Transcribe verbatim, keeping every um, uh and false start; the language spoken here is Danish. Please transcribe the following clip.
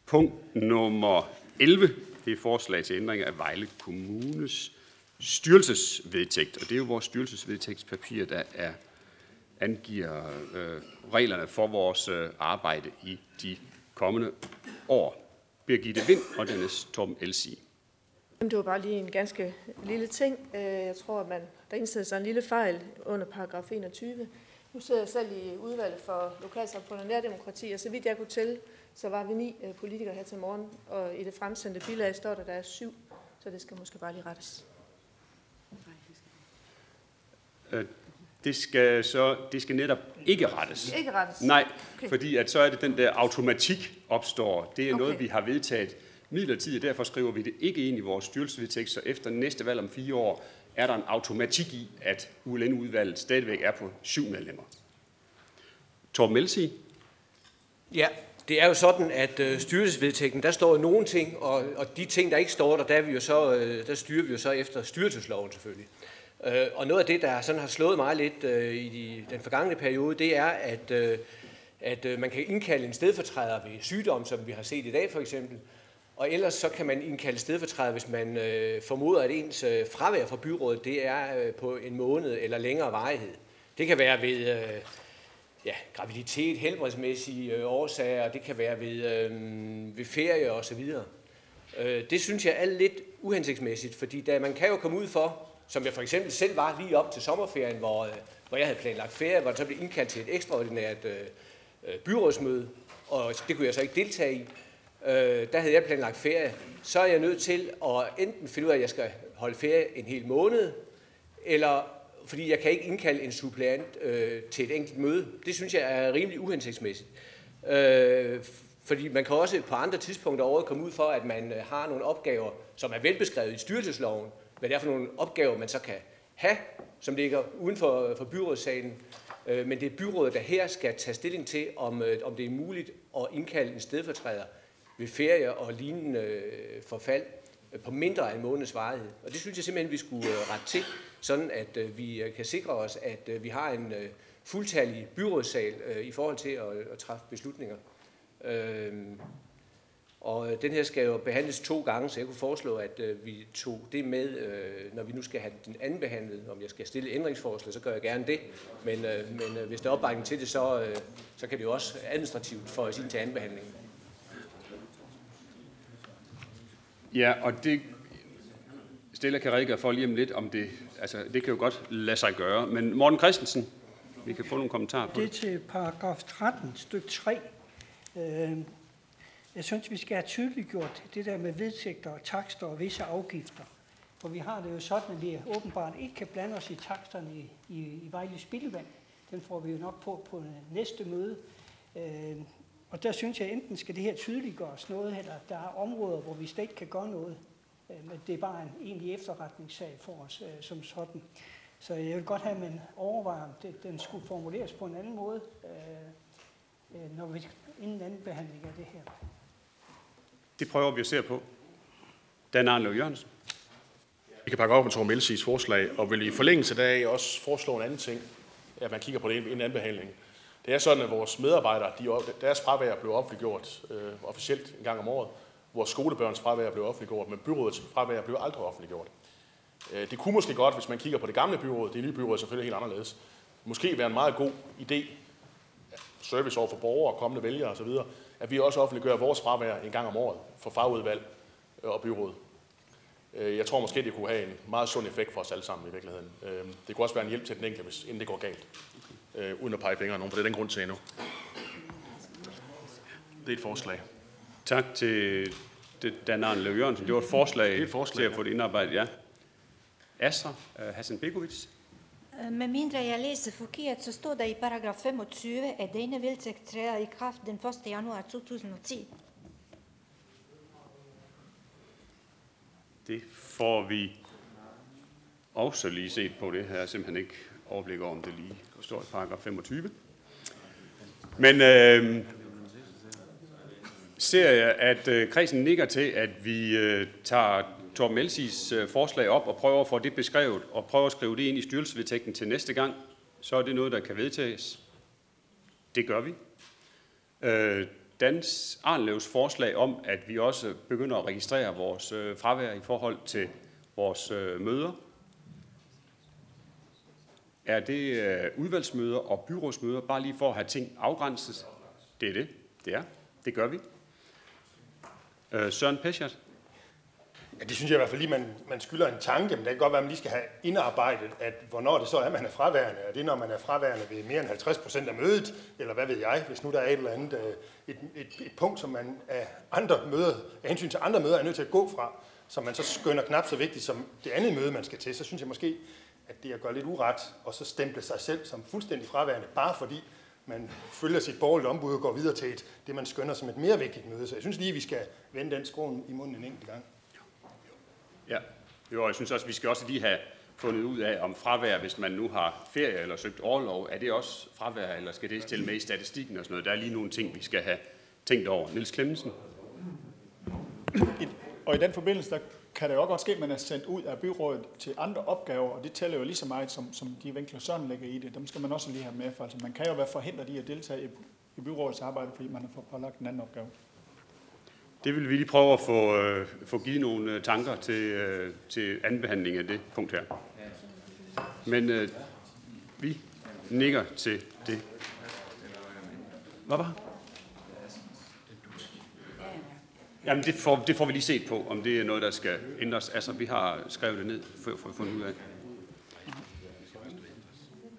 Punkt nummer elleve, det er forslag til ændring af Vejle Kommunes styrelsesvedtægt. Og det er jo vores styrelsesvedtægtspapir, der er, angiver øh, reglerne for vores øh, arbejde i de kommende år. Birgitte Vind og dernæst Torben Elsie. Det var bare lige en ganske lille ting. Jeg tror, at man, der indsætter sig en lille fejl under paragraf enogtyve. Nu sidder jeg selv i udvalget for lokalsamfund og nærdemokrati, og så vidt jeg kunne tælle, så var vi ni politikere her til morgen, og i det fremsendte bilag står der, der er syv, så det skal måske bare lige rettes. Det skal, så, det skal netop ikke rettes. Ikke rettes? Nej, okay. Fordi at så er det den der automatik opstår. Det er okay. noget, vi har vedtaget midlertidigt, derfor skriver vi det ikke ind i vores styrelsesvedtægt, så efter næste valg om fire år er der en automatik i, at U L N-udvalget stadigvæk er på syv medlemmer. Torben Elsie? Ja, det er jo sådan, at øh, styrelsesvedtægten, der står nogle ting, og, og de ting, der ikke står der, der, er vi jo så, øh, der styrer vi jo så efter styrelsesloven selvfølgelig. Øh, og noget af det, der sådan har slået mig lidt øh, i de, den forgangne periode, det er, at, øh, at øh, man kan indkalde en stedfortræder ved sygdom, som vi har set i dag for eksempel. Og ellers så kan man indkalde stedfortræder, hvis man øh, formoder, at ens øh, fravær fra byrådet, det er øh, på en måned eller længere varighed. Det kan være ved øh, ja, graviditet, helbredsmæssige øh, årsager, det kan være ved, øh, ved ferie osv. Øh, det synes jeg er lidt uhensigtsmæssigt, fordi da man kan jo komme ud for, som jeg for eksempel selv var lige op til sommerferien, hvor, øh, hvor jeg havde planlagt ferie, hvor der så blev indkaldt til et ekstraordinært øh, byrådsmøde, og det kunne jeg så ikke deltage i. Øh, der havde jeg planlagt ferie, så er jeg nødt til at enten finde ud af, at jeg skal holde ferie en hel måned, eller fordi jeg kan ikke indkalde en suppleant øh, til et enkelt møde. Det synes jeg er rimelig uhensigtsmæssigt. Øh, fordi man kan også på andre tidspunkter over komme ud for, at man har nogle opgaver, som er velbeskrevet i styrelsesloven, hvad det er for nogle opgaver, man så kan have, som ligger uden for, for byrådssalen. Øh, men det er byrådet, der her skal tage stilling til, om, øh, om det er muligt at indkalde en stedfortræder ved ferie og lignende øh, forfald øh, på mindre end en måneds varighed. Og det synes jeg simpelthen, vi skulle øh, rette til, sådan at øh, vi øh, kan sikre os, at øh, vi har en øh, fuldtallig byrådssal øh, i forhold til at, at træffe beslutninger. Øh, og øh, den her skal jo behandles to gange, så jeg kunne foreslå, at øh, vi tog det med, øh, når vi nu skal have den anden behandlet. Om jeg skal stille ændringsforslag, så gør jeg gerne det. Men, øh, men øh, hvis der er opbakning til det, så, øh, så kan det jo også administrativt få os ind til anden behandling. Ja, og det Stella kan redegøre for lige om lidt, om det, altså det kan jo godt lade sig gøre. Men Morten Christensen, vi kan få nogle kommentarer på det. Det er til paragraf tretten, stykke tre. Jeg synes, vi skal have tydeliggjort det der med vedtægter og takster og visse afgifter. For vi har det jo sådan, at vi åbenbart ikke kan blande os i taksterne i, i, i Vejle Spildevand. Den får vi jo nok på på næste møde. Og der synes jeg, enten skal det her tydeliggøres noget, eller der er områder, hvor vi slet ikke kan gøre noget. Men det er bare en egentlig efterretningssag for os øh, som sådan. Så jeg vil godt have, at man overvejer, om det, den skulle formuleres på en anden måde, øh, når vi inden anden behandling af det her. Det prøver vi at se på. Dan Arnlev Jørgensen. Vi kan pakke op med Torben Elsies forslag, og vil i forlængelse deraf også foreslå en anden ting, at man kigger på det i en anden behandling. Det er sådan, at vores medarbejdere, de, deres fravær blev offentliggjort øh, officielt en gang om året. Vores skolebørns fravær blev offentliggjort, men byrådets fravær blev aldrig offentliggjort. Øh, det kunne måske godt, hvis man kigger på det gamle byråd, det nye byråd er selvfølgelig helt anderledes, måske være en meget god idé, service over for borgere og kommende vælgere osv., at vi også offentliggør vores fravær en gang om året for fagudvalg og byråd. Øh, jeg tror måske, det kunne have en meget sund effekt for os alle sammen i virkeligheden. Øh, det kunne også være en hjælp til den enkelte, hvis inden det går galt. Øh, uden at pege fingre af nogen, for det er den grund til endnu. Det er et forslag. Tak til Dan Arnlev Jørgensen. Det var et forslag, et forslag til at få det indarbejdet, ja. Asra uh, Hasanbegovic. Med mindre jeg læser forkert, så står der i paragraf femogtyve, at denne vedtægt træder i kraft den første januar to tusind og ti. Det får vi også lige set på det her. Simpelthen ikke overblik over, om det lige står i paragraf femogtyve. Men øh, ser jeg, at øh, kredsen nikker til, at vi øh, tager Torben Elsies øh, forslag op og prøver at få det beskrevet, og prøver at skrive det ind i styrelsesvedtægten til næste gang, så er det noget, der kan vedtages. Det gør vi. Øh, Dans Arnlevs forslag om, at vi også begynder at registrere vores øh, fravær i forhold til vores øh, møder. Er det øh, udvalgsmøder og byrådsmøder, bare lige for at have ting afgrænset? Det er det. Det er. Det gør vi. Øh, Søren Peschert. Ja, det synes jeg i hvert fald lige, man, man skylder en tanke, men det kan godt være, at man lige skal have indarbejdet, at hvornår det så er, man er fraværende. Er det, når man er fraværende ved mere end halvtreds procent af mødet, eller hvad ved jeg, hvis nu der er et eller andet, et, et, et punkt, som man af andre møder, af hensyn til andre møder, er nødt til at gå fra, som man så skønner knap så vigtigt som det andet møde, man skal til, så synes jeg måske, at det er at gøre lidt uret, og så stemple sig selv som fuldstændig fraværende, bare fordi man følger sit borgerlige ombud og går videre til et, det, man skønner som et mere vigtigt møde. Så jeg synes lige, vi skal vende den skruen i munden en enkelt gang. Ja, jo, jeg synes også, vi skal også lige have fundet ud af, om fravær, hvis man nu har ferie eller søgt orlov, er det også fravær, eller skal det stille med i statistikken og sådan noget? Der er lige nogle ting, vi skal have tænkt over. Niels Clemmensen. Og i den forbindelse, der kan det jo også godt ske, at man er sendt ud af byrådet til andre opgaver, og det tæller jo lige så meget, som, som de vinkler Søren lægger i det. Dem skal man også lige have med, for altså, man kan jo være forhindret i at deltage i, i byrådets arbejde, fordi man har fået pålagt en anden opgave. Det vil vi lige prøve at få, øh, få givet nogle øh, tanker til, øh, til andenbehandling af det punkt her. Men øh, vi nikker til det. Hvad var? Jamen, det får, det får vi lige set på, om det er noget, der skal ændres. Altså, vi har skrevet det ned for, for at få det ud af.